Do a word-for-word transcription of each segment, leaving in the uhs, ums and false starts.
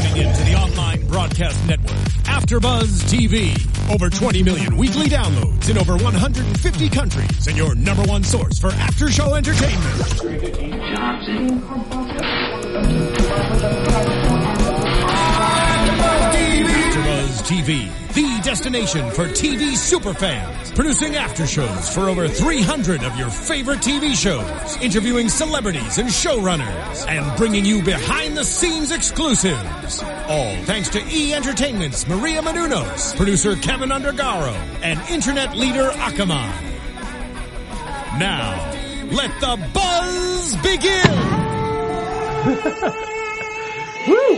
Tuning in to the online broadcast network, AfterBuzz T V. Over twenty million weekly downloads in over one hundred fifty countries, and your number one source for after-show entertainment. AfterBuzz T V, the destination for T V superfans, producing aftershows for over three hundred of your favorite T V shows, interviewing celebrities and showrunners, and bringing you behind-the-scenes exclusives. All thanks to E! Entertainment's Maria Menounos, producer Kevin Undergaro, and internet leader Akamai. Now, let the buzz begin! Woo!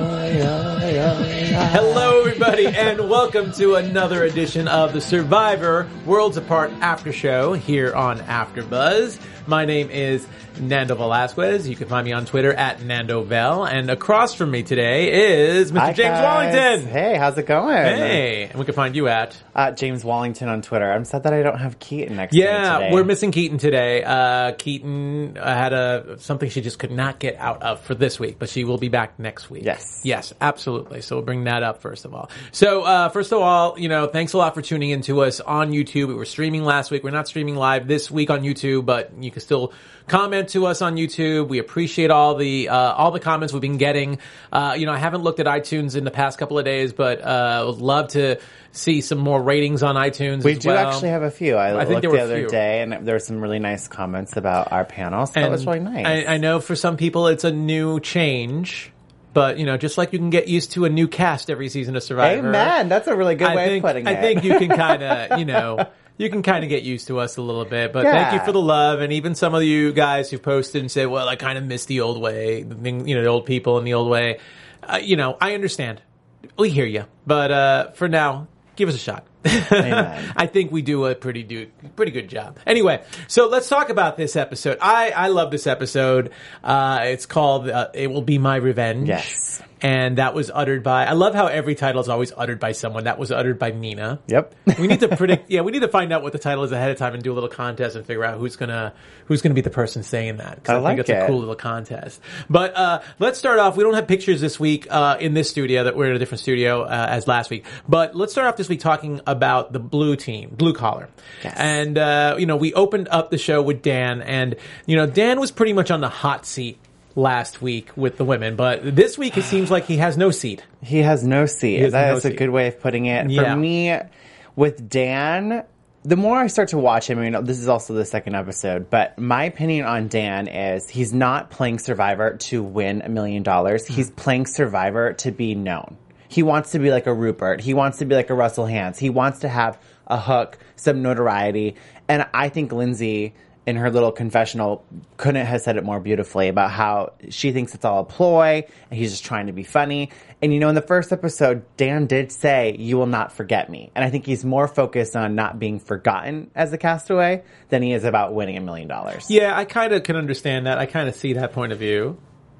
Hello, everybody, and welcome to another edition of the Survivor Worlds Apart After Show here on AfterBuzz. My name is Nando Velasquez. You can find me on Twitter at NandoVel. And across from me today is Mister Hi, James guys. Wallington. Hey, how's it going? Hey. And we can find you at... Uh, James Wallington on Twitter. I'm sad that I don't have Keaton next to me Yeah, today. we're missing Keaton today. Uh, Keaton uh, had a something she just could not get out of for this week, but she will be back next week. Yes. Yes, absolutely. So we'll bring that up first of all. So, uh, first of all, you know, thanks a lot for tuning in to us on YouTube. We were streaming last week. We're not streaming live this week on YouTube, but you can still comment to us on YouTube. We appreciate all the uh, all the comments we've been getting. Uh, you know, I haven't looked at iTunes in the past couple of days, but uh, would love to see some more ratings on iTunes. We as do well. actually have a few. I, I think looked there were the other few. day, and there were some really nice comments about our panel, so And that was really nice. I, I know for some people it's a new change, but you know, just like you can get used to a new cast every season of Survivor. Amen. That's a really good I way think, of putting it. I think you can kind of, you know, you can kind of get used to us a little bit. But Yeah. thank you for the love, and even some of you guys who posted and said, "Well, I kind of miss the old way," the thing, you know, the old people in the old way. Uh, you know, I understand. We hear you, but uh, for now, give us a shot. Amen. I think we do a pretty do pretty good job. Anyway, so let's talk about this episode. I I love this episode. Uh, it's called uh, "It Will Be My Revenge." Yes. And that was uttered by, I love how every title is always uttered by someone. That was uttered by Nina. Yep. We need to predict, yeah, we need to find out what the title is ahead of time and do a little contest and figure out who's gonna, who's gonna be the person saying that. 'Cause I I, like think it's it. a cool little contest. But, uh, let's start off. We don't have pictures this week, uh, in this studio, that we're in a different studio, uh, as last week. But let's start off this week talking about the blue team, blue collar. Yes. And, uh, you know, we opened up the show with Dan, and, you know, Dan was pretty much on the hot seat last week with the women, but this week it seems like he has no seat. He has no seat. has That no is a seat. good way of putting it. Yeah. For me, with Dan, the more I start to watch him, I mean, this is also the second episode, but my opinion on Dan is he's not playing Survivor to win a million dollars. He's playing Survivor to be known. He wants to be like a Rupert. He wants to be like a Russell Hantz. He wants to have a hook, some notoriety. And I think Lindsay, in her little confessional, couldn't have said it more beautifully about how she thinks it's all a ploy and he's just trying to be funny. And you know, in the first episode, Dan did say, "You will not forget me." And I think he's more focused on not being forgotten as a castaway than he is about winning a million dollars. Yeah, I kind of can understand that. I kind of see that point of view.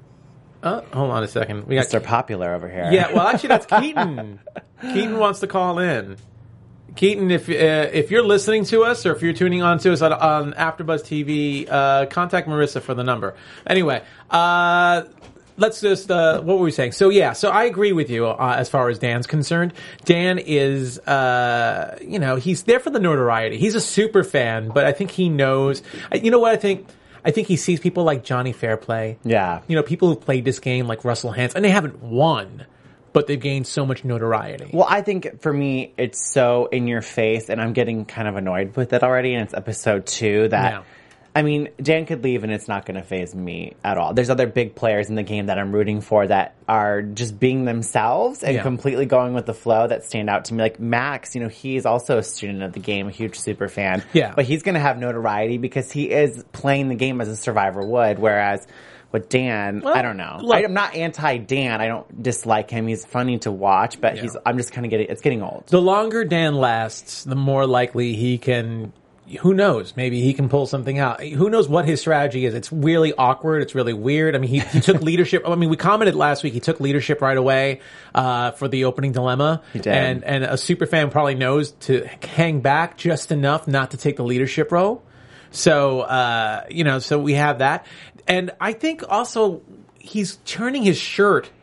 Uh, hold on a second. We got Mister Popular over here. Yeah, well, actually, that's Keaton. Keaton wants to call in. Keaton, if uh, if you're listening to us or if you're tuning on to us on, on AfterBuzz T V, uh, contact Marissa for the number. Anyway, uh, let's just, uh, what were we saying? So yeah, so I agree with you uh, as far as Dan's concerned. Dan is, uh, you know, he's there for the notoriety. He's a super fan, but I think he knows, you know what I think? I think he sees people like Johnny Fairplay. Yeah. You know, people who've played this game like Russell Hantz, and they haven't won, but they've gained so much notoriety. Well, I think for me, it's so in your face, and I'm getting kind of annoyed with it already, and it's episode two that, Yeah. I mean, Dan could leave and it's not going to faze me at all. There's other big players in the game that I'm rooting for that are just being themselves and Yeah. completely going with the flow that stand out to me. Like Max, you know, he's also a student of the game, a huge super fan. Yeah. But he's going to have notoriety because he is playing the game as a Survivor would, whereas with Dan, Well, I don't know. look- I, I'm not anti-Dan. I don't dislike him. He's funny to watch, but Yeah. he's, I'm just kind of getting, it's getting old. The longer Dan lasts, the more likely he can, who knows, maybe he can pull something out. Who knows what his strategy is. It's really awkward. It's really weird. I mean, he, he took leadership. I mean, we commented last week, he took leadership right away, uh, for the opening dilemma. He did. And, and a super fan probably knows to hang back just enough not to take the leadership role. So, uh, you know, so we have that. And I think also he's turning his shirt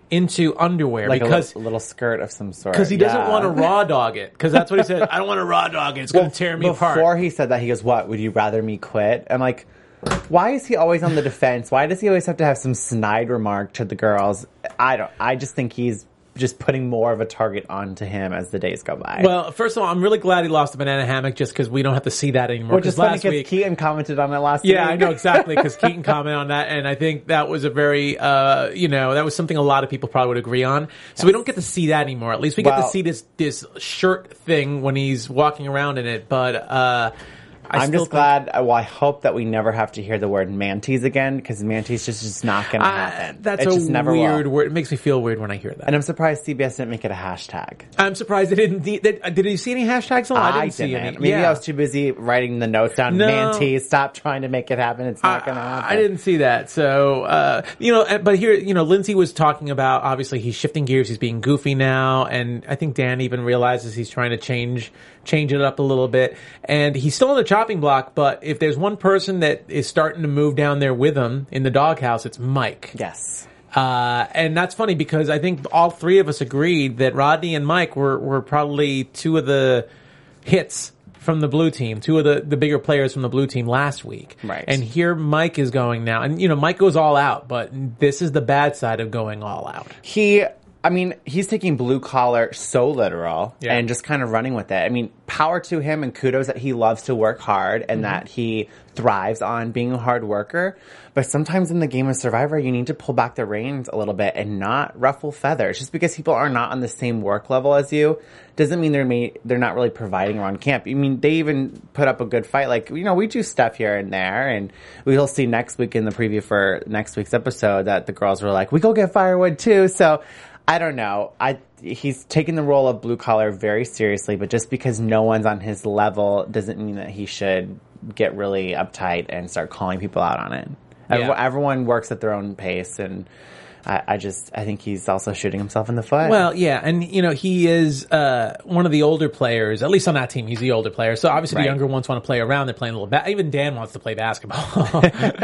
into underwear like because a little, little skirt of some sort. Because he doesn't yeah. want to raw dog it. Because that's what he said. I don't want to raw dog it. It's going to tear me before apart. Before he said that, he goes, "What? Would you rather me quit?" I'm like, why is he always on the defense? Why does he always have to have some snide remark to the girls? I don't. I just think he's just putting more of a target onto him as the days go by. Well, first of all, I'm really glad he lost the banana hammock just because we don't have to see that anymore. Which is funny last because week, Keaton commented on it last yeah, week. I know exactly because Keaton commented on that, and I think that was a very, uh, you know, that was something a lot of people probably would agree on. So yes. we don't get to see that anymore. At least we get well, to see this this shirt thing when he's walking around in it. But uh, I I'm just think, glad. Well, I hope that we never have to hear the word manties again because manties just just not going to uh, happen. That's it a just never weird will. word. It makes me feel weird when I hear that. And I'm surprised C B S didn't make it a hashtag. I'm surprised they didn't. They, they, did you see any hashtags? On? I didn't I see didn't. any. Maybe yeah. I was too busy writing the notes down. No. Manties, stop trying to make it happen. It's not going to happen. I didn't see that. So, uh, you know, but here, you know, Lindsay was talking about, obviously he's shifting gears. He's being goofy now. And I think Dan even realizes he's trying to change, change it up a little bit. And he's still on the chopping block, but if there's one person that is starting to move down there with him in the doghouse, it's Mike. Yes. Uh, and that's funny because I think all three of us agreed that Rodney and Mike were, were probably two of the hits from the blue team, two of the, the bigger players from the blue team last week. Right. And here Mike is going now. And, you know, Mike goes all out, but this is the bad side of going all out. He, I mean, he's taking blue collar so literal yeah. and just kind of running with it. I mean, power to him and kudos that he loves to work hard and mm-hmm. that he thrives on being a hard worker. But sometimes in the game of Survivor, you need to pull back the reins a little bit and not ruffle feathers. Just because people are not on the same work level as you doesn't mean they're may, they're not really providing around camp. I mean, they even put up a good fight. Like, you know, we do stuff here and there, and we'll see next week in the preview for next week's episode that the girls were like, we go get firewood too. So I don't know. I he's taking the role of blue collar very seriously, but just because no one's on his level doesn't mean that he should get really uptight and start calling people out on it. Yeah. Everyone works at their own pace, and I, I just I think he's also shooting himself in the foot. Well, yeah, and you know he is uh, one of the older players, at least on that team. He's the older player, so obviously right. the younger ones want to play around. They're playing a little. Ba- Even Dan wants to play basketball,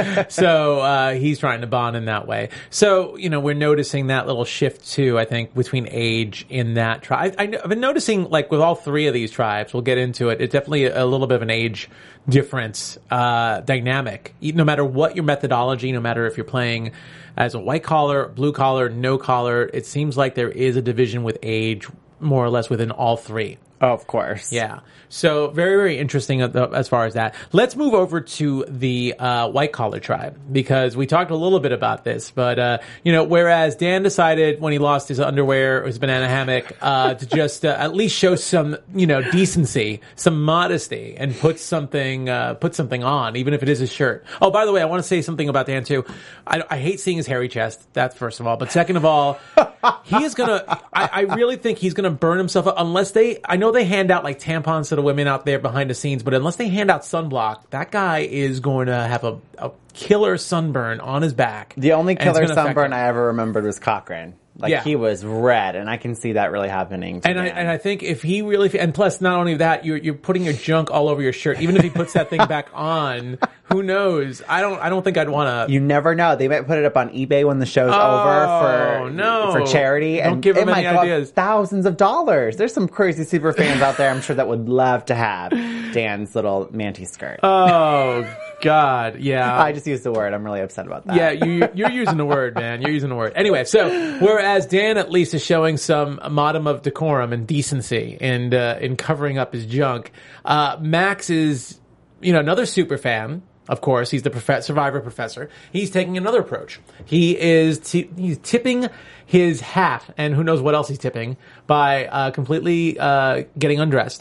so uh, he's trying to bond in that way. So you know we're noticing that little shift too. I think between age in that tribe. I, I've been noticing like with all three of these tribes. We'll get into it. It's definitely a, a little bit of an age difference uh, dynamic. No matter what your methodology, no matter if you're playing as a white collar, blue collar, no collar, it seems like there is a division with age more or less within all three. Oh, of course. Yeah. So very, very interesting as far as that. Let's move over to the uh, white collar tribe because we talked a little bit about this. But, uh, you know, whereas Dan decided when he lost his underwear or his banana hammock uh, to just uh, at least show some, you know, decency, some modesty and put something, uh, put something on, even if it is his shirt. Oh, by the way, I want to say something about Dan too. I, I hate seeing his hairy chest. That's first of all. But second of all, he is going to, I really think he's going to burn himself up unless they, I know they hand out like tampons to the women out there behind the scenes, but unless they hand out sunblock, that guy is going to have a, a killer sunburn on his back. The only killer sunburn I ever remembered was Cochran. Like, yeah. he was red, and I can see that really happening to and I, Dan. and I think if he really, and plus not only that, you're, you're putting your junk all over your shirt. Even if he puts that thing back on, who knows? I don't, I don't think I'd want to. You never know. They might put it up on eBay when the show's oh, over for, no. for charity. Don't and give him it any might go ideas. Up thousands of dollars. There's some crazy super fans out there, I'm sure, that would love to have Dan's little manty skirt. Oh, God. Yeah. I just used the word. I'm really upset about that. Yeah, you, you're using the word, man. You're using the word. Anyway, so whereas Dan at least is showing some modicum of decorum and decency and uh, in covering up his junk, uh, Max is, you know, another super fan. Of course, he's the prof- Survivor professor. He's taking another approach. He is t- he's tipping his hat, and who knows what else he's tipping, by uh, completely uh, getting undressed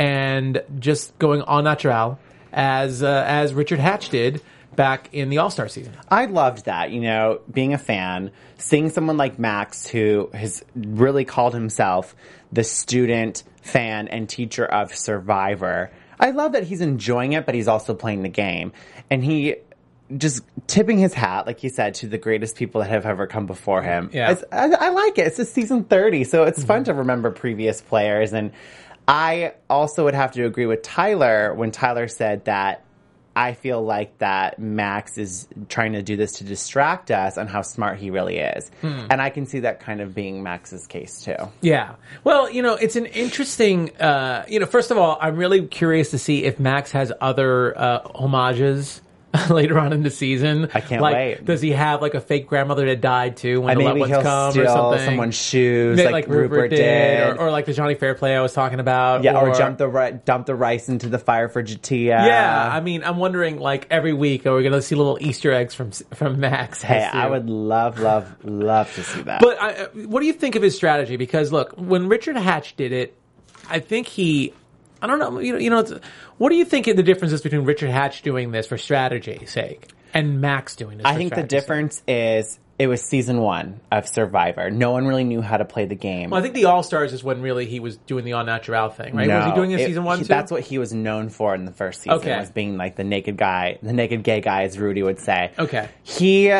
and just going au naturel as uh, as Richard Hatch did back in the All-Star season. I loved that, you know, being a fan, seeing someone like Max who has really called himself the student, fan, and teacher of Survivor. I love that he's enjoying it, but he's also playing the game. And he just tipping his hat, like you said, to the greatest people that have ever come before him. Yeah. I, I like it. It's just season thirty, so it's mm-hmm. fun to remember previous players. And I also would have to agree with Tyler when Tyler said that I feel like that Max is trying to do this to distract us on how smart he really is. Hmm. And I can see that kind of being Max's case too. Yeah. Well, you know, it's an interesting, uh, you know, first of all, I'm really curious to see if Max has other uh, homages later on in the season. I can't like, wait. Does he have like a fake grandmother that died too when and the maybe loved he'll ones come steal or something? someone's shoes, Maybe like, like Rupert, Rupert did, did, or, or like the Johnny Fairplay I was talking about. Yeah, or, or dump the ri- dump the rice into the fire for Jatia. Yeah, I mean, I'm wondering, like, every week, are we going to see little Easter eggs from from Max? Hey, as to- I would love, love, love to see that. But I, what do you think of his strategy? Because look, when Richard Hatch did it, I think he, I don't know, you know, you know, it's, what do you think of the differences between Richard Hatch doing this for strategy's sake and Max doing this? I for think the strategy's difference sake? is it was season one of Survivor. No one really knew how to play the game. Well, I think the All Stars is when really he was doing the All Natural thing, right? No, was he doing it in it- season one he- too? That's what he was known for in the first season, Okay. was being like the naked guy, the naked gay guy, as Rudy would say. Okay. He,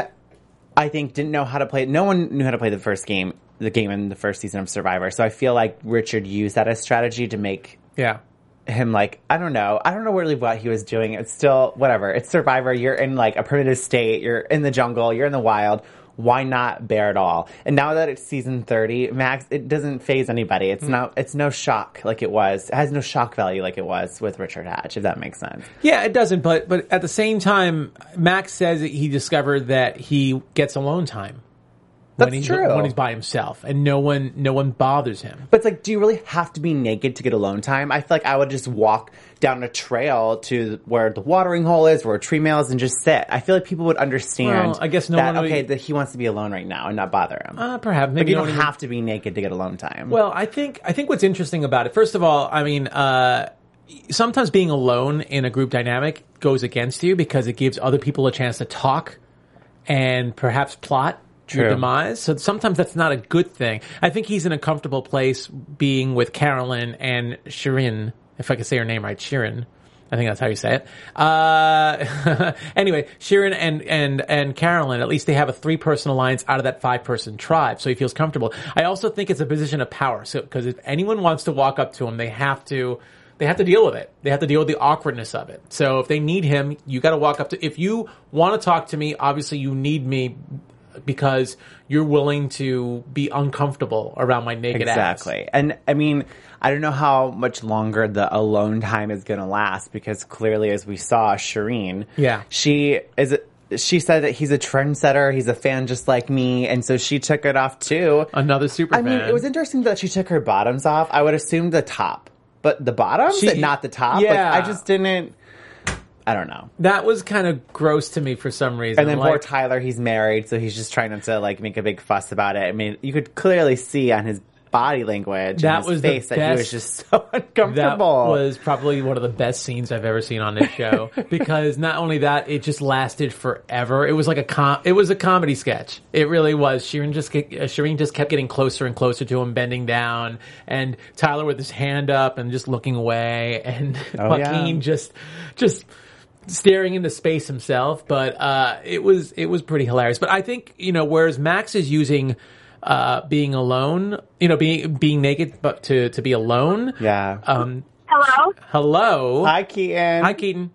I think, didn't know how to play. No one knew how to play the first game, the game in the first season of Survivor. So I feel like Richard used that as strategy to make Yeah. him like, I don't know. I don't know really what he was doing. It's still, whatever. It's Survivor. You're in like a primitive state. You're in the jungle. You're in the wild. Why not bear it all? And now that it's season thirty, Max, it doesn't faze anybody. It's not, it's no shock like it was. It has no shock value like it was with Richard Hatch, if that makes sense. Yeah, it doesn't, but but at the same time, Max says that he discovered that he gets alone time. That's when he's, true. When he's by himself, and no one no one bothers him. But it's like, do you really have to be naked to get alone time? I feel like I would just walk down a trail to where the watering hole is, where a tree mail is, and just sit. I feel like people would understand Well, I guess no that, one would okay, be- that he wants to be alone right now and not bother him. Uh, perhaps like, maybe you don't don't even- have to be naked to get alone time. Well, I think I think what's interesting about it, first of all, I mean, uh, sometimes being alone in a group dynamic goes against you because it gives other people a chance to talk and perhaps plot your True. demise. So sometimes that's not a good thing. I think he's in a comfortable place being with Carolyn and Shirin, if I can say her name right, Shirin. I think that's how you say it. Uh, anyway, Shirin and, and, and Carolyn, at least they have a three-person alliance out of that five-person tribe, so he feels comfortable. I also think it's a position of power, so, because if anyone wants to walk up to him, they have to, they have to deal with it. They have to deal with the awkwardness of it. So if they need him, you gotta walk up to, if you want to talk to me, obviously you need me because you're willing to be uncomfortable around my naked ass. Exactly. And I mean, I don't know how much longer the alone time is going to last, because clearly, as we saw, Shireen, Yeah. she is. She said that he's a trendsetter. He's a fan just like me, and so she took it off too. Another super I mean, fan. it was interesting that she took her bottoms off. I would assume the top, but the bottoms, She- and not the top. yeah. Like, I just didn't. I don't know. That was kind of gross to me for some reason. And then like, poor Tyler, he's married, so he's just trying not to like make a big fuss about it. I mean, you could clearly see on his body language, That and his was the face, that he was best- just so that uncomfortable. was probably one of the best scenes I've ever seen on this show because not only that, it just lasted forever. It was like a com- it was a comedy sketch. It really was. Shireen just get, uh, Shireen just kept getting closer and closer to him, bending down, and Tyler with his hand up and just looking away, and Oh, Joaquin yeah. just just staring into space himself. But uh, it was it was pretty hilarious. But I think, you know, whereas Max is using uh, being alone, you know, being being naked, but to to be alone. Yeah. Um, Hello. hello. Hi, Keaton. Hi, Keaton.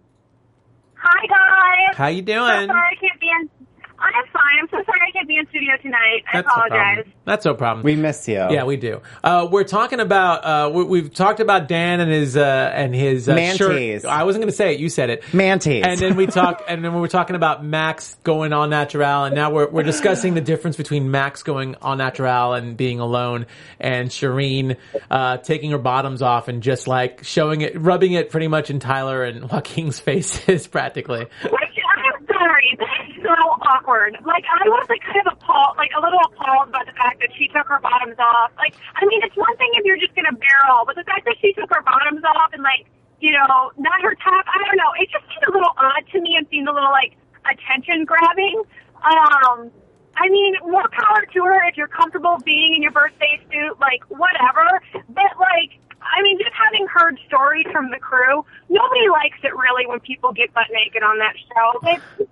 Hi, guys. How you So doing? sorry I can't be in. I'm fine. I'm so sorry I can't be in studio tonight. I That's no apologize. problem. That's no problem. We miss you. Yeah, we do. Uh, we're talking about. Uh, we, we've talked about Dan and his uh, and his uh, Manties. shirt. I wasn't going to say it. You said it. Manties. And then we talk. And then we were talking about Max going all natural, and now we're we're discussing the difference between Max going all natural and being alone, and Shireen uh, taking her bottoms off and just like showing it, rubbing it pretty much in Tyler and Joaquin's faces, practically. Which, I'm sorry, that's so awkward. Like, I was like kind of appalled, like a little appalled by the fact that she took her bottoms off. Like, I mean, it's one thing if you're just gonna bear all, but the fact that she took her bottoms off and like, you know, not her top, I don't know. It just seemed a little odd to me and seemed a little like attention grabbing. Um, I mean, more power to her if you're comfortable being in your birthday suit, like whatever. But like, I mean, just having heard stories from the crew, nobody likes it really when people get butt naked on that show. It's,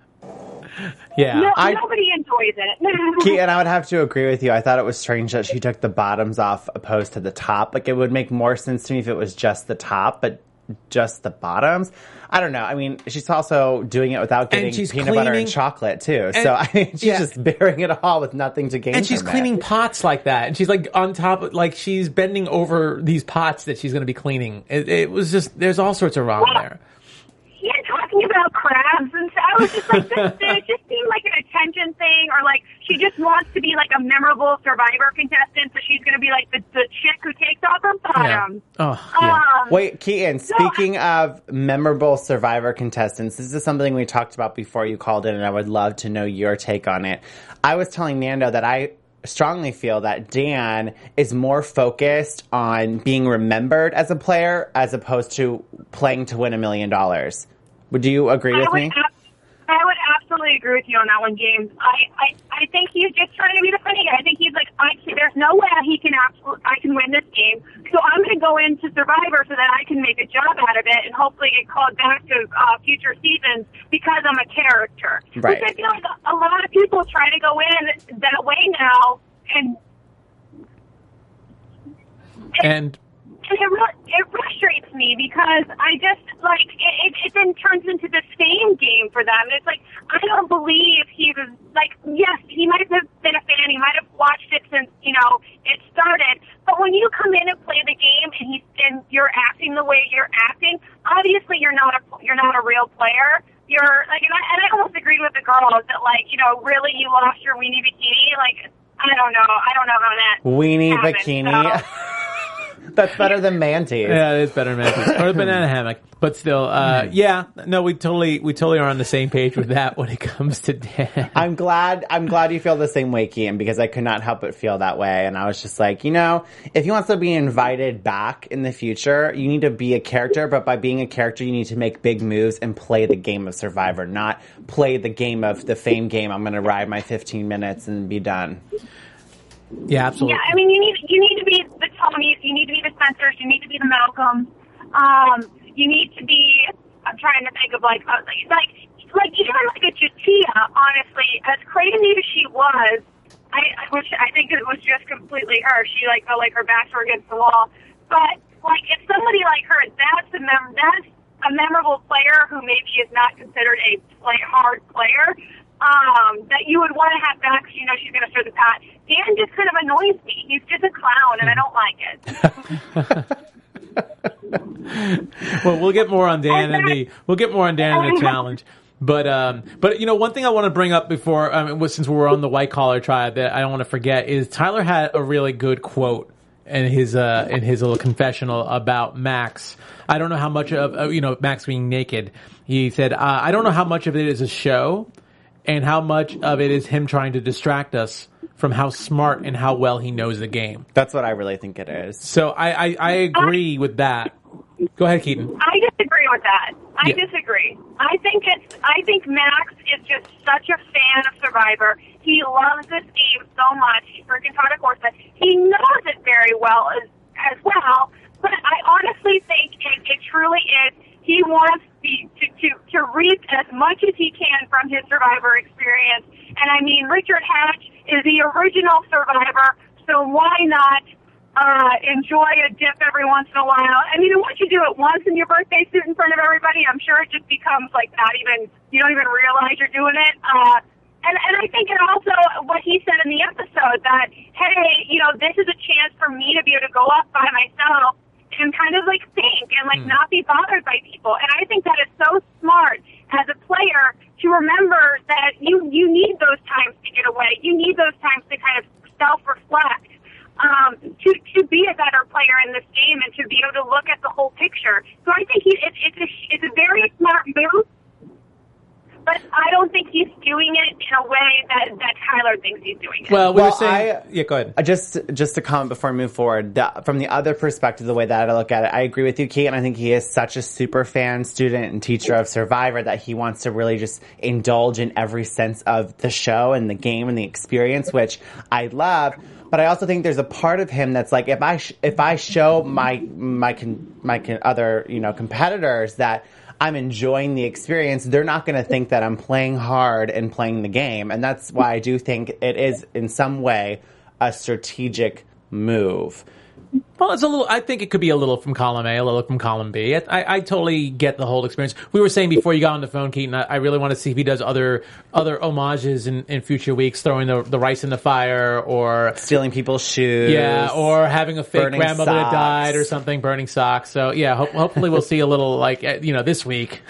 Yeah. no, I- nobody enjoys it. Keaton, I would have to agree with you. I thought it was strange that she took the bottoms off opposed to the top. Like, it would make more sense to me if it was just the top, but just the bottoms. I don't know. I mean, she's also doing it without getting she's peanut butter cleaning- and chocolate too. and- so I mean, she's yeah. just bearing it all with nothing to gain. And she's from it. cleaning pots like that. And she's like on top of, like she's bending over these pots that she's going to be cleaning. It, it was just, there's all sorts of wrong there. Yeah, talking about crabs, and so I was just like, this, this just seemed like an attention thing, or like she just wants to be like a memorable Survivor contestant, so she's going to be like the, the chick who takes off her bottom. Oh, yeah. Um, Wait, Keaton, speaking of memorable Survivor contestants, this is something we talked about before you called in, and I would love to know your take on it. I was telling Nando that I strongly feel that Dan is more focused on being remembered as a player as opposed to playing to win a million dollars. Would you agree I with would me? ab- I would absolutely agree with you on that one, James. I, I, I think he's just trying to be the funny guy. I think he's like, I, there's no way he can absolutely, I can win this game, so I'm going to go into Survivor so that I can make a job out of it and hopefully get called back to uh, future seasons because I'm a character. Right. Which I feel like a lot of people try to go in that way now, and And And it, re- it frustrates me because I just, like, it, it, it then turns into the same game for them. It's like, I don't believe he was, like, yes, he might have been a fan, he might have watched it since, you know, it started, but when you come in and play the game and he's, and you're acting the way you're acting, obviously you're not a, you're not a real player. You're, like, and I, and I almost agreed with the girls that, like, you know, really you lost your weenie bikini, like, I don't know, I don't know how that Weenie happened, bikini. so. That's better than mantis. yeah, it is better than that. Or a banana hammock. But still, uh, yeah, no, we totally, we totally are on the same page with that when it comes to Dan. I'm glad. I'm glad you feel the same way, Kian, because I could not help but feel that way. And I was just like, you know, if he wants to be invited back in the future, you need to be a character. But by being a character, you need to make big moves and play the game of Survivor, not play the game of the fame game. I'm going to ride my fifteen minutes and be done. Yeah, absolutely. Yeah, I mean, you need you need to be the Tonys, you need to be the Spencers, you need to be the Malcolms. Um, you need to be. I'm trying to think of like uh, like like even like a Jatia. Honestly, as crazy as she was, I, I which I think it was just completely her. She like felt like her backs were against the wall. But like if somebody like her, that's a mem- that's a memorable player who maybe is not considered a play hard player. Um, that you would want to have back because you know she's going to stir the pot. Dan just kind of annoys me. He's just a clown, and I don't like it. Well, we'll get more on Dan and the we'll get more on Dan and the challenge. But um, but you know, one thing I want to bring up before, I mean, since we're on the white collar tribe, that I don't want to forget is Tyler had a really good quote in his uh in his little confessional about Max. I don't know how much of uh, you know Max being naked. He said, uh, I don't know how much of it is a show, and how much of it is him trying to distract us from how smart and how well he knows the game. That's what I really think it is. So I, I, I agree with that. Go ahead, Keaton. I disagree with that. I Yeah. disagree. I think it's. I think Max is just such a fan of Survivor. He loves this game so much. He freaking taught a course that he knows it very well as as well. But I honestly think it, it truly is. He wants the, to, to to reap as much as he can from his Survivor experience. And I mean, Richard Hatch is the original Survivor, so why not uh, enjoy a dip every once in a while? I mean, once you do it once in your birthday suit in front of everybody, I'm sure it just becomes like not even, you don't even realize you're doing it. Uh, and, and I think it also, what he said in the episode, that, hey, you know, this is a chance for me to be able to go up by myself and kind of like think and like mm. not be bothered by people. And I think that is so smart as a player to remember that you, you need those times to get away. You need those times to kind of self-reflect, um, to, to be a better player in this game and to be able to look at the whole picture. So I think he, it, it's, a, it's a very smart move, but I don't think he's doing it in a way that, that Tyler thinks he's doing it. Well, we Well, were saying... I- yeah, go ahead. Uh, Just, just to comment before we move forward, the, from the other perspective, the way that I look at it, I agree with you, Kate, and I think he is such a super fan, student, and teacher of Survivor that he wants to really just indulge in every sense of the show and the game and the experience, which I love. But I also think there's a part of him that's like, if I sh- if I show my my con- my con- other you know competitors that I'm enjoying the experience, they're not going to think that I'm playing hard and playing the game. And that's why I do think it is in some way a strategic move. Well, it's a little. I think it could be a little from column A, a little from column B. I, I, I totally get the whole experience. We were saying before you got on the phone, Keaton. I, I really want to see if he does other other homages in, in future weeks, throwing the the rice in the fire, or stealing people's shoes. Yeah, or having a fake grandmother socks. that died or something, burning socks. So yeah, ho- hopefully we'll see a little like you know this week.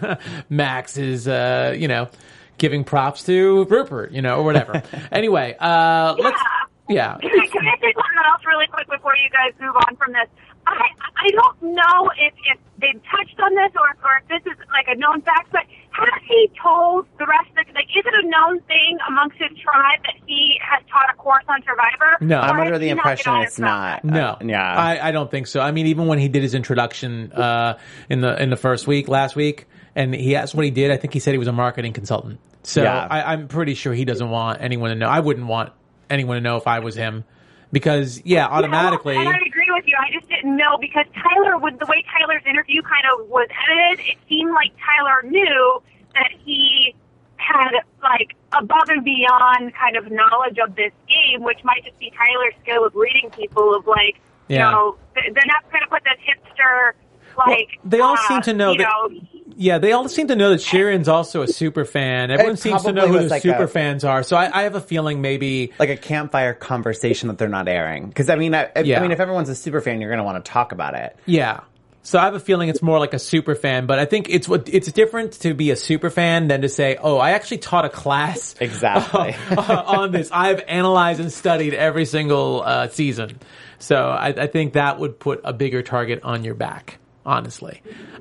Max is uh, you know giving props to Rupert, you know, or whatever. Anyway, uh, let's. Yeah. Can I, can I say something else really quick before you guys move on from this? I I don't know if, if they've touched on this or, or if this is like a known fact, but has he told the rest of the, like, is it a known thing amongst his tribe that he has taught a course on Survivor? No. I'm Or under has the he impression not it's not. No, Uh, yeah. I, I don't think so. I mean, even when he did his introduction uh, in the in the first week, last week, and he asked what he did, I think he said he was a marketing consultant. So Yeah. I, I'm pretty sure he doesn't want anyone to know. I wouldn't want anyone to know if I was him, because yeah, automatically. Yeah, well, and I agree with you. I just didn't know because Tyler, with the way Tyler's interview kind of was edited, it seemed like Tyler knew that he had like above and beyond kind of knowledge of this game, which might just be Tyler's skill of reading people. Of like, Yeah. you know, they're not going to put this hipster like. Well, they all uh, seem to know you that. know, Yeah, they all seem to know that Sharon's also a super fan. Everyone It seems to know probably who was the like super a- fans are. So I, I have a feeling maybe. Like a campfire conversation that they're not airing. Because I mean, I, Yeah. I mean, if everyone's a super fan, you're going to want to talk about it. Yeah. So I have a feeling it's more like a super fan, but I think it's what it's different to be a super fan than to say, "Oh, I actually taught a class Exactly. on this. I've analyzed and studied every single uh, season." So I, I think that would put a bigger target on your back, honestly.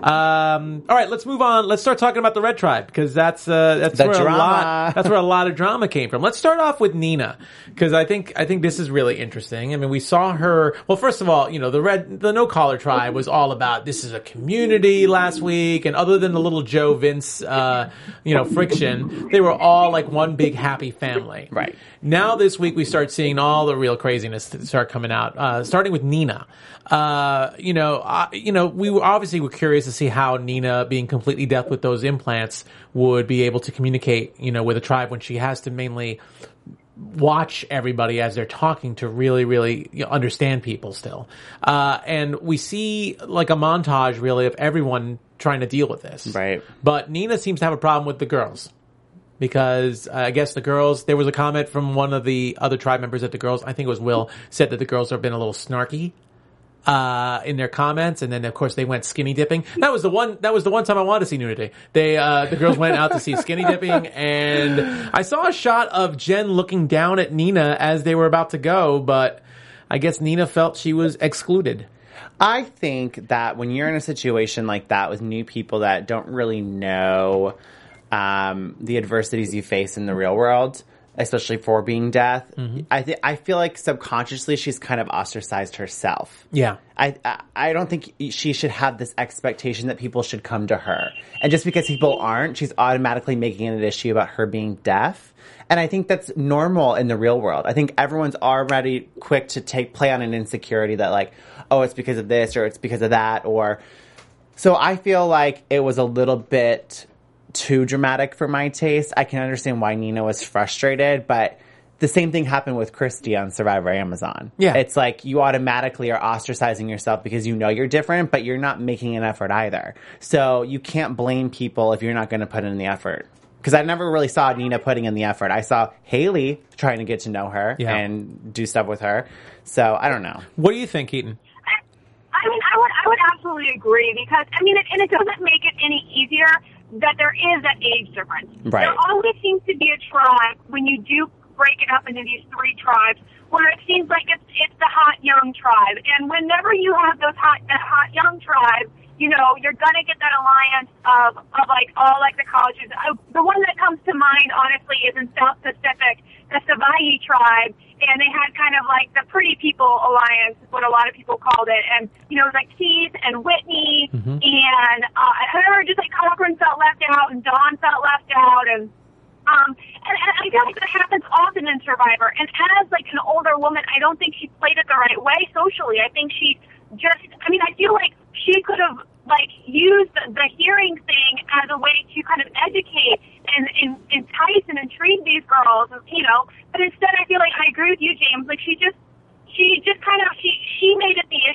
Um, all right, let's move on. Let's start talking about the Red Tribe, because that's uh, that's The where a drama. lot that's where a lot of drama came from. Let's start off with Nina, because I think I think this is really interesting. I mean, we saw her. Well, first of all, you know, the red the No Collar Tribe was all about this is a community last week, and other than the little Joe Vince, uh, you know, friction, they were all like one big happy family. Right. Now this week we start seeing all the real craziness start coming out, uh, starting with Nina. Uh, you know, uh, you know, we were obviously were curious to see how Nina, being completely deaf with those implants, would be able to communicate, you know, with a tribe when she has to mainly watch everybody as they're talking to really, really you know, understand people still. Uh, and we see like a montage really of everyone trying to deal with this. Right. But Nina seems to have a problem with the girls. Because uh, I guess the girls, there was a comment from one of the other tribe members that the girls, I think it was Will, said that the girls have been a little snarky uh in their comments, and then of course they went skinny dipping. That was the one that was the one time I wanted to see nudity. They uh the girls went out to see skinny dipping, and I saw a shot of Jen looking down at Nina as they were about to go, but I guess Nina felt she was excluded. I think that when you're in a situation like that with new people that don't really know um, the adversities you face in the real world, especially for being deaf, mm-hmm. I th- I feel like subconsciously she's kind of ostracized herself. Yeah. I, I I don't think she should have this expectation that people should come to her. And just because people aren't, she's automatically making it an issue about her being deaf. And I think that's normal in the real world. I think everyone's already quick to take play on an insecurity that like, oh, it's because of this or it's because of that. Or so I feel like it was a little bit too dramatic for my taste. I can understand why Nina was frustrated, but the same thing happened with Christy on Survivor Amazon. Yeah. It's like you automatically are ostracizing yourself because you know you're different, but you're not making an effort either. So you can't blame people if you're not going to put in the effort. Because I never really saw Nina putting in the effort. I saw Haley trying to get to know her Yeah. and do stuff with her. So I don't know. What do you think, Keaton? I mean, I would, I would absolutely agree because, I mean, it, and it doesn't make it any easier that there is that age difference. Right. There always seems to be a tribe when you do break it up into these three tribes where it seems like it's it's the hot young tribe, and whenever you have those hot that hot young tribe, you know you're gonna get that alliance of of like all like the colleges. I, the one that comes to mind honestly is in South Pacific, the Savai'i tribe, and they had kind of like the Pretty People Alliance is what a lot of people called it, and you know it was like Keith and Whitney, Mm-hmm. and uh, I remember just like Cochran felt left out and Dawn felt left out, and Um, and, and I feel like that happens often in Survivor. And as like an older woman, I don't think she played it the right way socially. I think she just, I mean, I feel like she could have like used the, the hearing thing as a way to kind of educate and, and entice and intrigue these girls, you know. But instead, I feel like I agree with you, James. Like she just, she just kind of she she made it the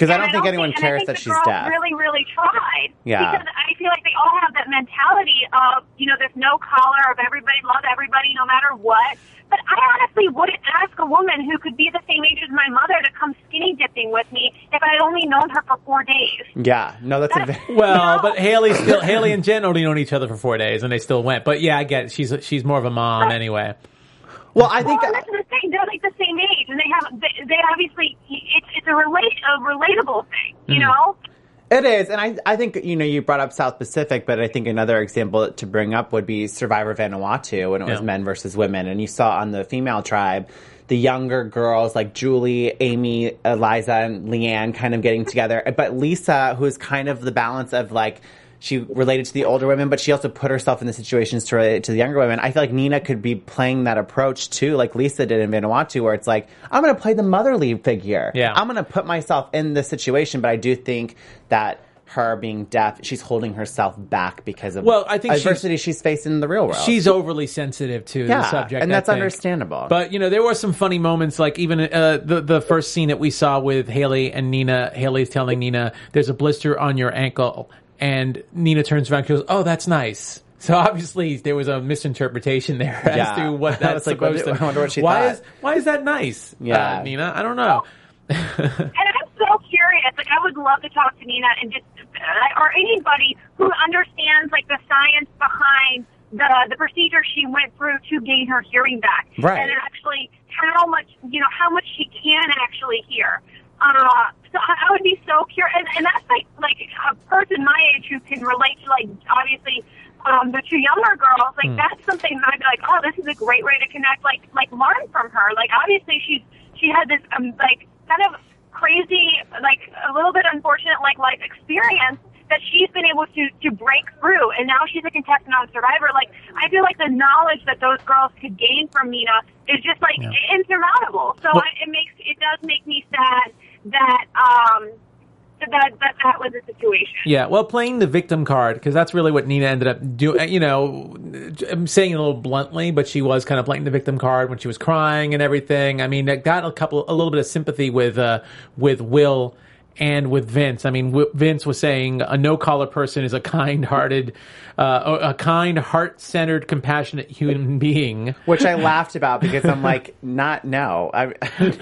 Because I And don't think anyone and I cares think that the she's girls deaf. really, really tried. Yeah. Because I feel like they all have that mentality of, you know, there's no collar, of everybody love everybody no matter what. But I honestly wouldn't ask a woman who could be the same age as my mother to come skinny dipping with me if I had only known her for four days. Yeah, no, that's a That's- very... Well, No. but Haley still Haley and Jen only known each other for four days, and they still went. But yeah, I get it. she's she's more of a mom anyway. Well, I think... Well, that's the thing. They're like the same age, and they have they, they obviously it's it's a relate a relatable thing, you Mm. know. It is, and I, I think, you know, you brought up South Pacific, but I think another example to bring up would be Survivor Vanuatu, when it was Yeah. men versus women, and you saw on the female tribe, the younger girls like Julie, Amy, Eliza, and Leanne kind of getting together, but Lisa, who is kind of the balance of like, she related to the older women, but she also put herself in the situations to relate to the younger women. I feel like Nina could be playing that approach too, like Lisa did in Vanuatu, where it's like, I'm going to play the motherly figure. Yeah. I'm going to put myself in the situation, but I do think that her being deaf, she's holding herself back because of Well, I think she's- adversity she's, faced in the real world. She's overly sensitive to Yeah, the subject, and I that's think. understandable. But you know, there were some funny moments, like even uh, the the first scene that we saw with Haley and Nina. Haley's telling Nina, "There's a blister on your ankle," and Nina turns around and goes, "Oh, that's nice." So obviously there was a misinterpretation there as Yeah. to what I that's was like, what supposed did- to. I wonder what she why thought. is why is that nice? Yeah. uh, Nina, I don't know. And I'm so curious. Like, I would love to talk to Nina and just, uh, or anybody who understands like the science behind the the procedure she went through to gain her hearing back, Right. and actually how much you know how much she can actually hear. Uh, so I, I would be so curious, and, and that's like like a person my age who can relate to like obviously. Um, the two younger girls, like, that's something that I'd be like, oh, this is a great way to connect, like, like learn from her. Like, obviously she's, she had this, um, like, kind of crazy, like, a little bit unfortunate, like, life experience that she's been able to, to break through. And now she's a contestant on Survivor. Like, I feel like the knowledge that those girls could gain from Nina is just, like, Yeah. insurmountable. So Well- I, it makes, it does make me sad that, um, that, that, that was the situation. Yeah, well, playing the victim card, because that's really what Nina ended up doing. You know, I'm saying it a little bluntly, but she was kind of playing the victim card when she was crying and everything. I mean, it got a couple, a little bit of sympathy with, uh, with Will and with Vince. I mean, w- Vince was saying a no-collar person is a kind-hearted, uh, a kind, heart-centered, compassionate human being. Which I laughed about because I'm like, not, no. I,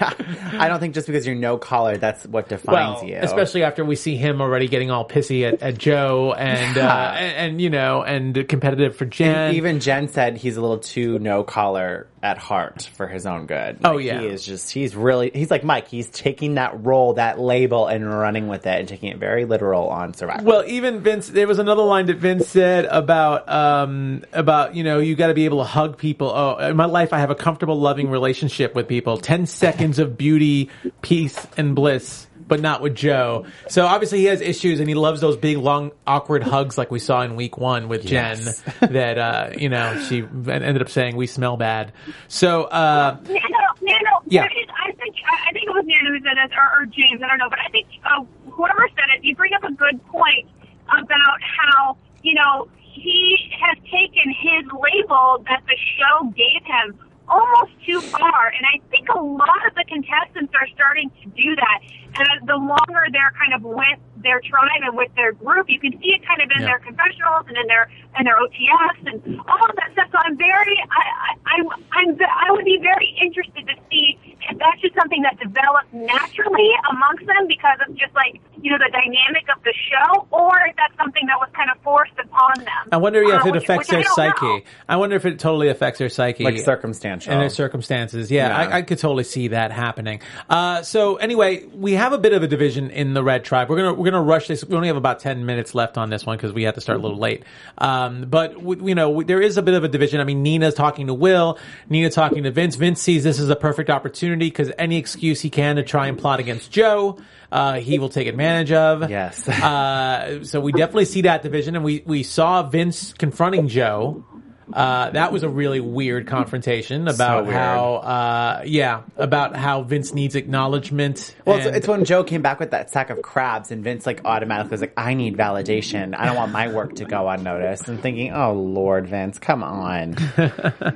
I don't think just because you're no collar, that's what defines Well, you. especially after we see him already getting all pissy at, at Joe and, uh, Yeah. and, and, you know, and competitive for Jen. Even Jen said he's a little too no collar at heart for his own good. Oh, Like, yeah. He is just, he's really, he's like Mike, he's taking that role, that label, and running with it and taking it very literal on Survivor. Well, even Vince, there was another line that Vince said about, um, about, you know, you gotta be able to hug people. Oh, in my life, I have a comfortable, loving relationship with people. Ten seconds of beauty, peace, and bliss, but not with Joe. So obviously he has issues and he loves those big, long, awkward hugs like we saw in week one with Yes. Jen that, uh, you know, she ended up saying, we smell bad. So, uh, Nano, Nano, Yeah. there is- I think I think it was Nano who said it, or, or James, I don't know, but I think uh, whoever said it, you bring up a good point about how, you know, he has taken his label that the show gave him almost too far, and I think a lot of the contestants are starting to do that. And as the longer they're kind of with their tribe and with their group, you can see it kind of in Yeah. their confessionals and in their and their O T S and all of that stuff. So I'm very, I, I, I'm, I'm, I would be very interested to see if that's just something that develops naturally amongst them because of just like, you know, the dynamic of the show, or if that's something that was kind of forced upon them. I wonder if Uh, it which- affects which I their don't psyche. know. I wonder if it totally affects their psyche. Like circumstantial. And their circumstances. Yeah, Yeah. I, I could totally see that happening. Uh, so anyway, we have a bit of a division in the Red Tribe. We're gonna we're gonna rush this. We only have about ten minutes left on this one because we had to start a little late. Um, but w- you know, there is a bit of a division. I mean, Nina's talking to Will. Nina talking to Vince. Vince sees this as a perfect opportunity because any excuse he can to try and plot against Joe, uh, he will take advantage of. Yes. uh, so we definitely see that division, and we we saw Vince confronting Joe. Uh, that was a really weird confrontation about weird. how, uh, yeah, about how Vince needs acknowledgement. Well, it's, and- it's when Joe came back with that sack of crabs, and Vince like automatically was like, "I need validation. I don't want my work to go unnoticed." And thinking, "Oh Lord, Vince, come on."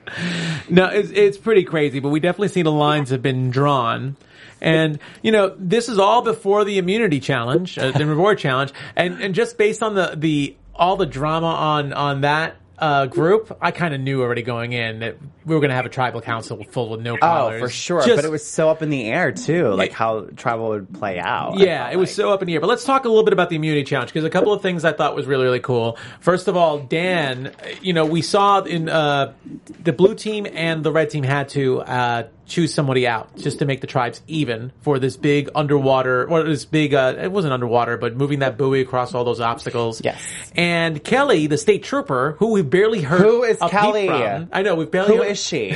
No, it's, it's pretty crazy, but we definitely see the lines have been drawn. And, you know, this is all before the immunity challenge, uh, the reward challenge. And, and just based on the, the, all the drama on, on that, uh, group, I kind of knew already going in that we were going to have a tribal council full with no callers. Oh, for sure. Just, but it was so up in the air, too, like how tribal would play out. Yeah, it was so up in the air. But let's talk a little bit about the immunity challenge, because a couple of things I thought was really, really cool. First of all, Dan, you know, we saw in uh the blue team and the red team had to uh choose somebody out just to make the tribes even for this big underwater, or this big, uh it wasn't underwater, but moving that buoy across all those obstacles. Yes. And Kelly, the state trooper, who we've barely heard Who is a peep Kelly? from. I know, we've barely Who heard, is she?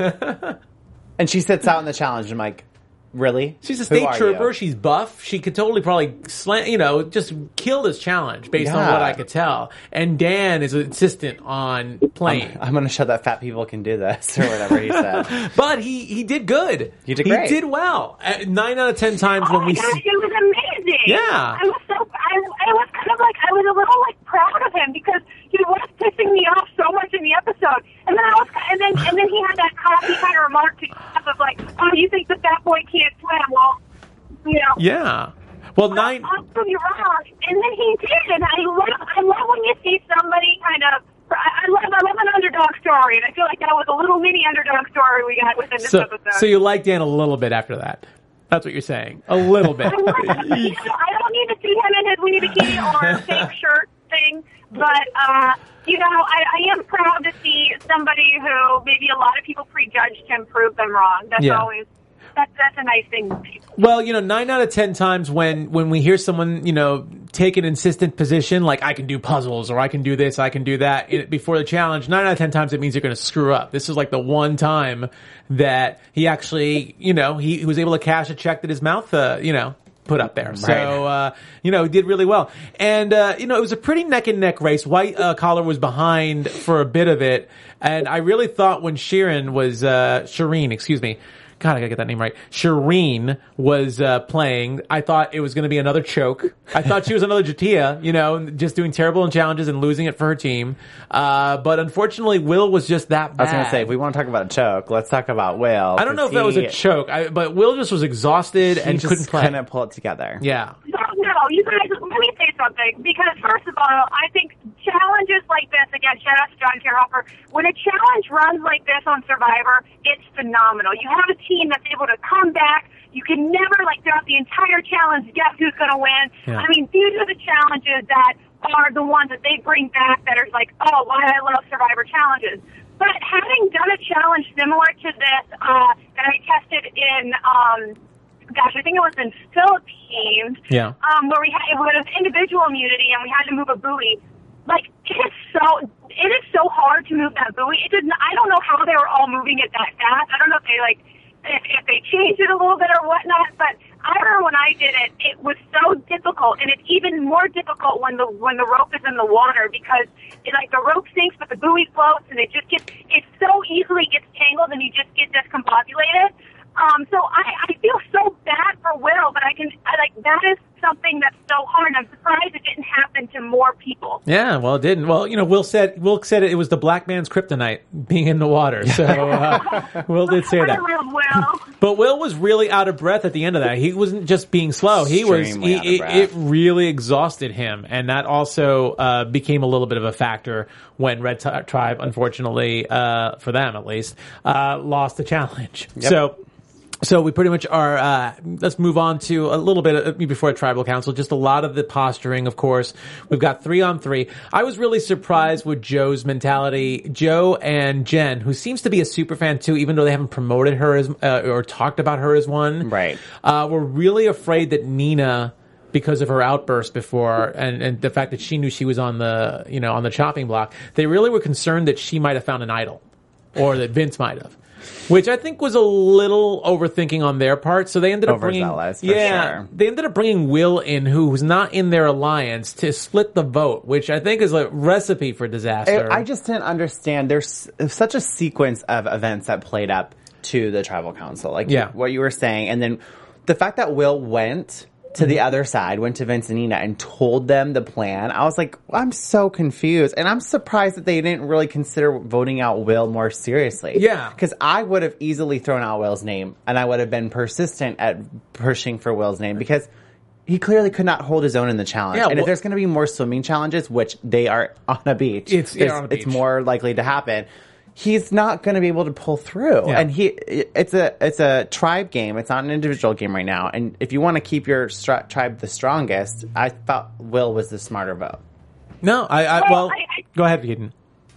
And she sits out in the challenge. I'm like, really? She's a Who state are trooper. you? She's buff. She could totally probably slant, you know, just kill this challenge based on Yeah. what I could tell. And Dan is insistent on playing. I'm going to show that fat people can do this, or whatever he said. But he, he did good. You did great. He did well. Uh, Nine out of ten times Oh when my we gosh, see. it was amazing. Yeah. I was so, I, I was kind of like, I was a little like proud of him because he was pissing me off so much in the episode. And then I was, and then, and then he had that cocky kind of remark to us of like, oh, you think the fat boy can't swim? Well, you know. Yeah. Well, nine. I'll prove you wrong. And then he did. And I love, I love when you see somebody kind of, I I love, I love an underdog story. And I feel like that was a little mini underdog story we got within this So, episode. so you like Dan a little bit after that. That's what you're saying. A little bit. I, like, you know, I don't need to see him in his Winnie the Key or fake shirt thing, but, uh, you know, I, I am proud to see somebody who maybe a lot of people prejudged him prove them wrong. That's Yeah. always, that's, that's a nice thing to people. Well, you know, nine out of ten times when, when we hear someone, you know, take an insistent position, like I can do puzzles or I can do this, I can do that in, before the challenge, nine out of ten times it means you're going to screw up. This is like the one time that he actually, you know, he, he was able to cash a check that his mouth, uh, you know, put up there. So, uh, you know, he did really well. And, uh, you know, it was a pretty neck and neck race. White, uh, Collar was behind for a bit of it. And I really thought when Sheeran was, uh, Shireen, excuse me, God, I gotta get that name right. Shireen was uh, playing. I thought it was going to be another choke. I thought she was another Jatia, you know, just doing terrible in challenges and losing it for her team. Uh, but unfortunately, Will was just that bad. I was going to say, if we want to talk about a choke, let's talk about Will. I don't know if that was a choke, I, but Will just was exhausted He and just couldn't play. couldn't pull it together. Yeah. No, no, you guys, let me say something, because first of all, I think challenges like this, again, shout out to John Kerhofer, when a challenge runs like this on Survivor, it's phenomenal. You have a team that's able to come back. You can never, like, throughout the entire challenge, guess who's going to win. Yeah. I mean, these are the challenges that are the ones that they bring back that are like, oh, why I love Survivor challenges. But having done a challenge similar to this uh, that I tested in, um, gosh, I think it was in Philippines, Yeah. um, where we had, it was individual immunity and we had to move a buoy. Like, it is so, it is so hard to move that buoy. It didn't, I don't know how they were all moving it that fast. I don't know if they, like, if, if they changed it a little bit or whatnot, but I remember when I did it, it was so difficult, and it's even more difficult when the when the rope is in the water because it, like the rope sinks, but the buoy floats, and it just gets it so easily gets tangled, and you just get discombobulated. Um, so I, I feel so bad for Will, but I can I like that is something that's so hard. I'm surprised it didn't happen to more people. Yeah, well, it didn't. Well, you know, Will said Will said it, it was the black man's kryptonite being in the water. So uh, Will did say I that. love Will. But Will was really out of breath at the end of that. He wasn't just being slow. He was. Extremely He, out of it, breath. it really exhausted him, and that also uh, became a little bit of a factor when Red T- Tribe, unfortunately, uh, for them at least, uh, lost the challenge. Yep. So. So we pretty much are, uh, let's move on to a little bit of, before Tribal Council, just a lot of the posturing, of course. We've got three on three. I was really surprised with Joe's mentality. Joe and Jen, who seems to be a super fan too, even though they haven't promoted her as, uh, or talked about her as one. Right. Uh, were really afraid that Nina, because of her outburst before and, and the fact that she knew she was on the, you know, on the chopping block, they really were concerned that she might have found an idol or that Vince might have. Which I think was a little overthinking on their part, so they ended up bringing, Overzealous, for yeah, sure. they ended up bringing Will in, who was not in their alliance, to split the vote, which I think is a recipe for disaster. I just didn't understand. There's such a sequence of events that played up to the tribal council, like Yeah. what you were saying, and then the fact that Will went to the other side, went to Vince and Nina and told them the plan. I was like, I'm so confused. And I'm surprised that they didn't really consider voting out Will more seriously. Yeah. Because I would have easily thrown out Will's name, and I would have been persistent at pushing for Will's name because he clearly could not hold his own in the challenge. Yeah, and if well, there's going to be more swimming challenges, which they are on a beach, It's- yeah, on a it's beach. more likely to happen. He's not going to be able to pull through. Yeah. And he, it's a, it's a tribe game. It's not an individual game right now. And if you want to keep your stri- tribe the strongest, I thought Will was the smarter vote. No, I, I Well, well, I- I- go ahead, Keaton.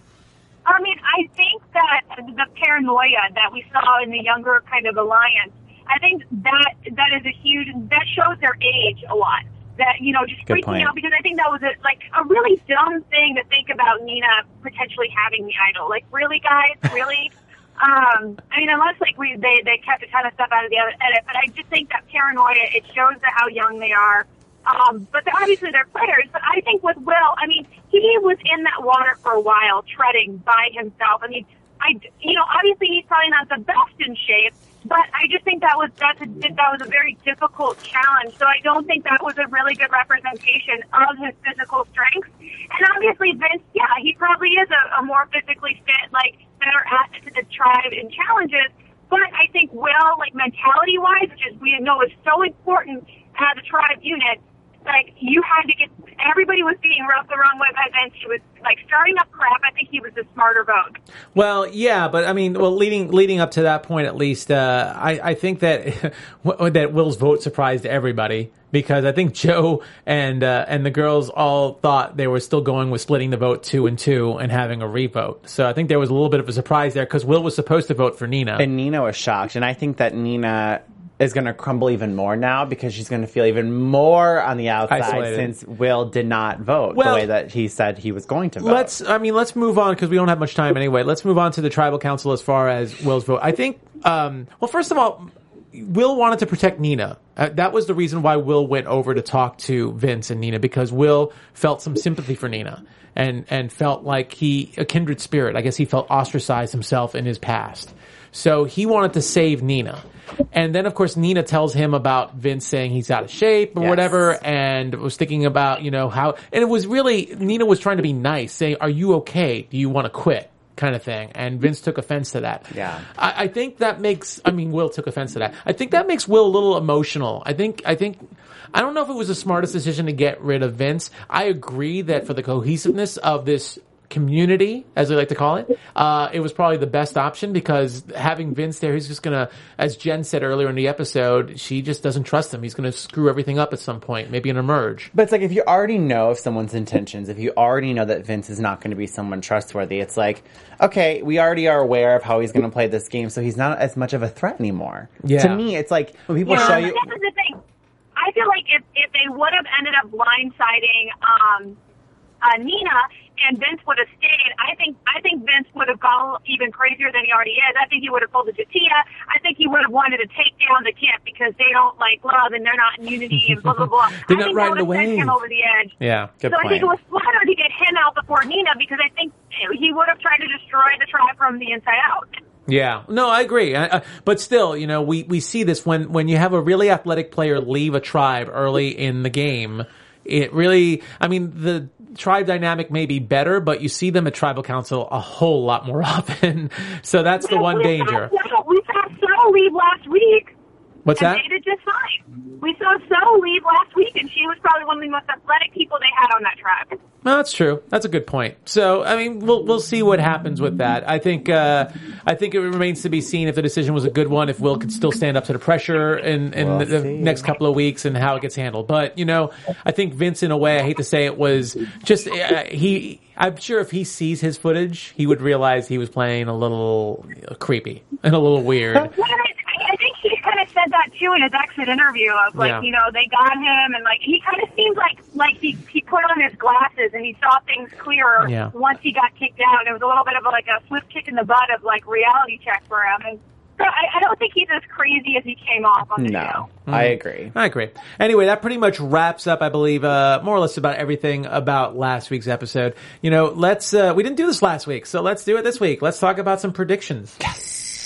I mean, I think that the paranoia that we saw in the younger kind of alliance, I think that that is a huge, that shows their age a lot. That, you know, just Good freaking point. out, because I think that was a, like a really dumb thing to think about Nina potentially having the idol. Like, really, guys? Really? um, I mean, unless, like, we they, they kept a ton of stuff out of the other edit, but I just think that paranoia, it shows that how young they are. Um, but they're, obviously they're players. But I think with Will, I mean, he was in that water for a while, treading by himself. I mean, I, you know, obviously he's probably not the best in shape, but I just think that was that's a, that was a very difficult challenge. So I don't think that was a really good representation of his physical strength. And obviously Vince, yeah, he probably is a, a more physically fit, like better at the tribe in challenges. But I think Will, like mentality-wise, which is we know is so important as a tribe unit, like you had to get everybody was being rubbed the wrong way by Vince. He was like starting up crap. I think he was the smarter vote. Well, yeah, but I mean, well, leading leading up to that point, at least, uh, I I think that that Will's vote surprised everybody because I think Joe and uh, and the girls all thought they were still going with splitting the vote two and two and having a revote. So I think there was a little bit of a surprise there because Will was supposed to vote for Nina, And Nina was shocked. And I think that Nina is going to crumble even more now because she's going to feel even more on the outside Isolated. since Will did not vote Well, the way that he said he was going to vote. Let's, I mean, let's move on because we don't have much time anyway. Let's move on to the tribal council as far as Will's vote. I think, um, well, first of all, Will wanted to protect Nina. Uh, that was the reason why Will went over to talk to Vince and Nina because Will felt some sympathy for Nina and, and felt like he, a kindred spirit. I guess he felt ostracized himself in his past. So he wanted to save Nina. And then, of course, Nina tells him about Vince saying he's out of shape or Yes. whatever, and was thinking about, you know, how, and it was really, Nina was trying to be nice, saying, are you okay? Do you want to quit? Kind of thing. And Vince took offense to that. Yeah. I, I think that makes, I mean, Will took offense to that. I think that makes Will a little emotional. I think, I think, I don't know if it was the smartest decision to get rid of Vince. I agree that for the cohesiveness of this community, as they like to call it, uh, it was probably the best option because having Vince there, he's just gonna, as Jen said earlier in the episode, she just doesn't trust him. He's gonna screw everything up at some point, maybe in a merge. But it's like if you already know of someone's intentions, if you already know that Vince is not going to be someone trustworthy, it's like, okay, we already are aware of how he's going to play this game, so he's not as much of a threat anymore. Yeah. To me, it's like when people Yeah, show but you. this is the thing. I feel like if, if they would have ended up blindsiding um, uh, Nina and Vince would have stayed, I think I think Vince would have gone even crazier than he already is. I think he would have pulled a Tia. I think he would have wanted to take down the camp because they don't like love and they're not in unity and blah blah blah. They're I not think riding that would have the sent him wave. over the edge. Yeah. Good so I think point. it was smarter to get him out before Nina because I think he would have tried to destroy the tribe from the inside out. Yeah, no, I agree. I, I, but still, you know, we, we see this when, when you have a really athletic player leave a tribe early in the game. It really, I mean, the tribe dynamic may be better, but you see them at tribal council a whole lot more often. So that's the one we danger. Saw, we saw So leave last week. What's and that? they did just fine. We saw So leave last week, and she was probably one of the most athletic people they had on that tribe. No, that's true. That's a good point. So, I mean, we'll we'll see what happens with that. I think uh, I think it remains to be seen if the decision was a good one, if Will could still stand up to the pressure in, in We'll the, the see. next couple of weeks, and how it gets handled. But you know, I think Vince, in a way, I hate to say it, was just uh, he. I'm sure if he sees his footage, he would realize he was playing a little creepy and a little weird. Well, I, I think he kind of said that too in his exit interview of like, Yeah. you know, they got him, and like he kind of seemed like like he he put on his glasses and he saw things clearer Yeah. once he got kicked out. It was a little bit of a, like a swift kick in the butt of like reality check for him. And so I, I don't think he's as crazy as he came off on the show. No, I agree. I agree. Anyway, that pretty much wraps up, I believe, uh, more or less about everything about last week's episode. You know, let's, uh, we didn't do this last week, so let's do it this week. Let's talk about some predictions.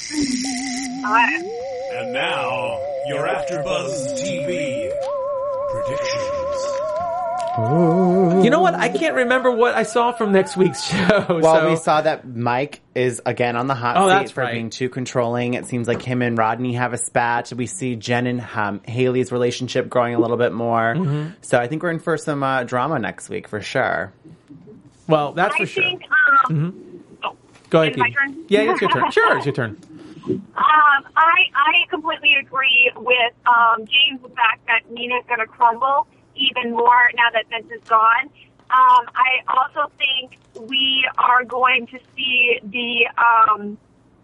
Uh, And now, your AfterBuzz T V You know what? I can't remember what I saw from next week's show. Well, so. we saw that Mike is again on the hot Oh, seat that's for right. being too controlling. It seems like him and Rodney have a spat. We see Jen and um, Haley's relationship growing a little bit more. Mm-hmm. So I think we're in for some uh, drama next week for sure. Well, that's I for sure. think, um, Mm-hmm. Go ahead, Is it my Keith. turn? Yeah, it's your turn. Sure, it's your turn. Um, I I completely agree with um, James the fact that Nina's going to crumble even more now that Vince is gone. Um, I also think we are going to see the um,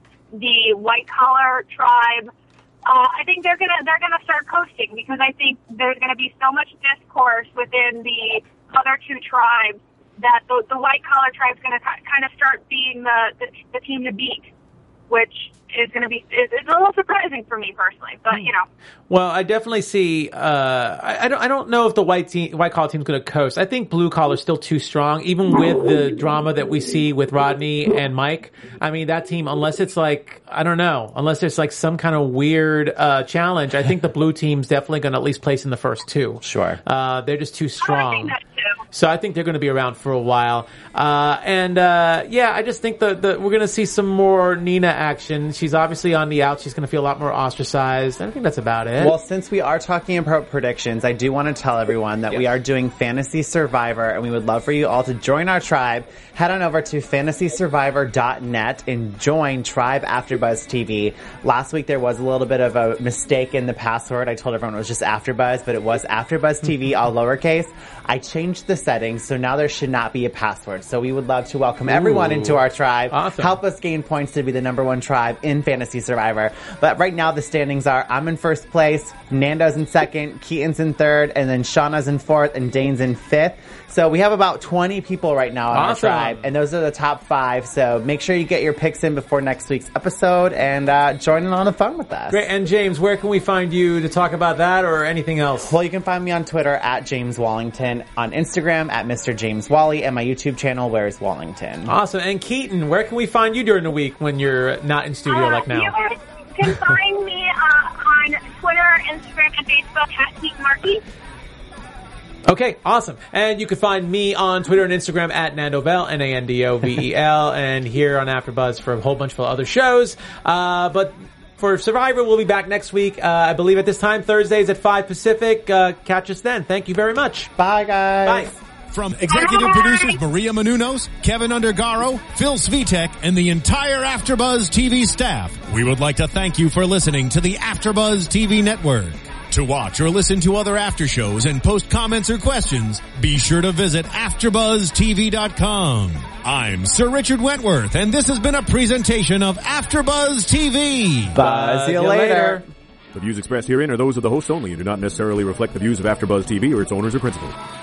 the white collar tribe. Uh, I think they're gonna they're gonna start coasting because I think there's gonna be so much discourse within the other two tribes that the, the white collar tribe's gonna kind of start being the, the the team to beat, which is going to be is, is a little surprising for me personally, but you know. Well, I definitely see. Uh, I, I don't. I don't know if the white team, white collar team's going to coast. I think blue collar's still too strong, even with the drama that we see with Rodney and Mike. I mean, that team, unless it's like I don't know, unless there's like some kind of weird uh, challenge, I think the blue team's definitely going to at least place in the first two. Sure. Uh, they're just too strong. I think that too. So I think they're going to be around for a while. Uh, and, uh, yeah, I just think that the, we're going to see some more Nina action. She's obviously on the out. She's going to feel a lot more ostracized. I think that's about it. Well, since we are talking about predictions, I do want to tell everyone that Yes. we are doing Fantasy Survivor, and we would love for you all to join our tribe. Head on over to fantasy survivor dot net and join Tribe AfterBuzz T V. Last week there was a little bit of a mistake in the password. I told everyone it was just AfterBuzz, but it was AfterBuzz T V, all lowercase. I changed the settings, so now there should not be a password. So we would love to welcome everyone into our tribe. Awesome. Help us gain points to be the number one tribe in Fantasy Survivor. But right now the standings are, I'm in first place, Nando's in second, Keaton's in third, and then Shauna's in fourth, and Dane's in fifth. So we have about twenty people right now on Awesome. our tribe, and those are the top five. So make sure you get your picks in before next week's episode and uh, join in on the fun with us. Great. And James, where can we find you to talk about that or anything else? Well, you can find me on Twitter at James Wallington, on Instagram at Mister James Wally, and my YouTube channel, Where's Wallington. Awesome. And Keaton, where can we find you during the week when you're not in studio Uh, like now? You guys can find me uh, on Twitter, Instagram, and Facebook at Keaton Markey. Okay, awesome. And you can find me on Twitter and Instagram at Nandovel, N A N D O V E L, and here on AfterBuzz for a whole bunch of other shows. Uh, but for Survivor, we'll be back next week, uh, I believe at this time, Thursdays at five Pacific. Uh, catch us then. Thank you very much. Bye, guys. Bye. From executive producers Maria Menounos, Kevin Undergaro, Phil Svitek, and the entire AfterBuzz T V staff, we would like to thank you for listening to the AfterBuzz T V network. To watch or listen to other after shows and post comments or questions, be sure to visit after buzz T V dot com. I'm Sir Richard Wentworth, and this has been a presentation of AfterBuzz T V. Bye. See you later. The views expressed herein are those of the hosts only and do not necessarily reflect the views of AfterBuzz T V or its owners or principals.